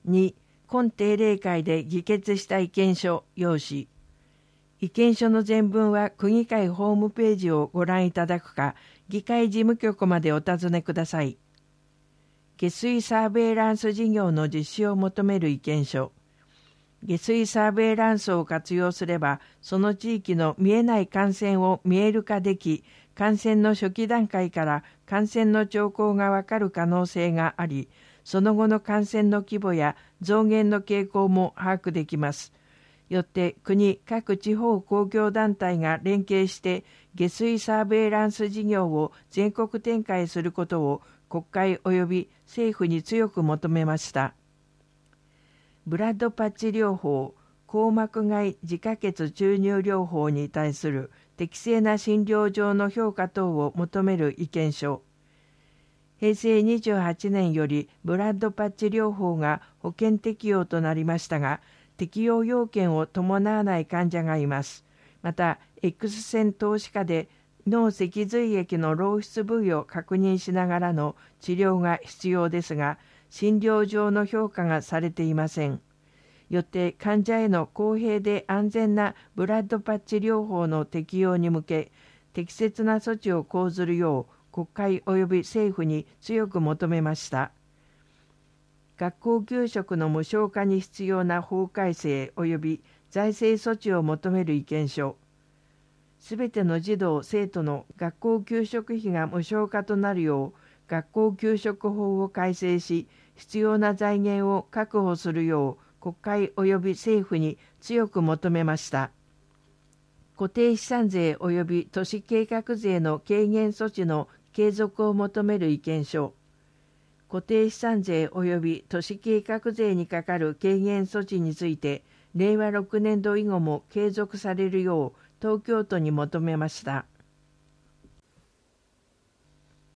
2、今定例会で議決した意見書要旨。意見書の全文は区議会ホームページをご覧いただくか、議会事務局までお尋ねください。下水サーベイランス事業の実施を求める意見書。下水サーベイランスを活用すれば、その地域の見えない感染を見える化でき、感染の初期段階から感染の兆候がわかる可能性があり、その後の感染の規模や増減の傾向も把握できます。よって国、各地方公共団体が連携して下水サーベイランス事業を全国展開することを国会及び政府に強く求めました。ブラッドパッチ療法、硬膜外自家血注入療法に対する適正な診療上の評価等を求める意見書。平成28年よりブラッドパッチ療法が保険適用となりましたが、適用要件を伴わない患者がいます。また、X 線透視下で脳脊髄液の漏出部位を確認しながらの治療が必要ですが、診療上の評価がされていません。よって患者への公平で安全なブラッドパッチ療法の適用に向け、適切な措置を講ずるよう国会及び政府に強く求めました。学校給食の無償化に必要な法改正及び財政措置を求める意見書。すべての児童・生徒の学校給食費が無償化となるよう、学校給食法を改正し、必要な財源を確保するよう、国会及び政府に強く求めました。固定資産税及び都市計画税の軽減措置の継続を求める意見書。固定資産税及び都市計画税にかかる軽減措置について、令和6年度以後も継続されるよう東京都に求めました。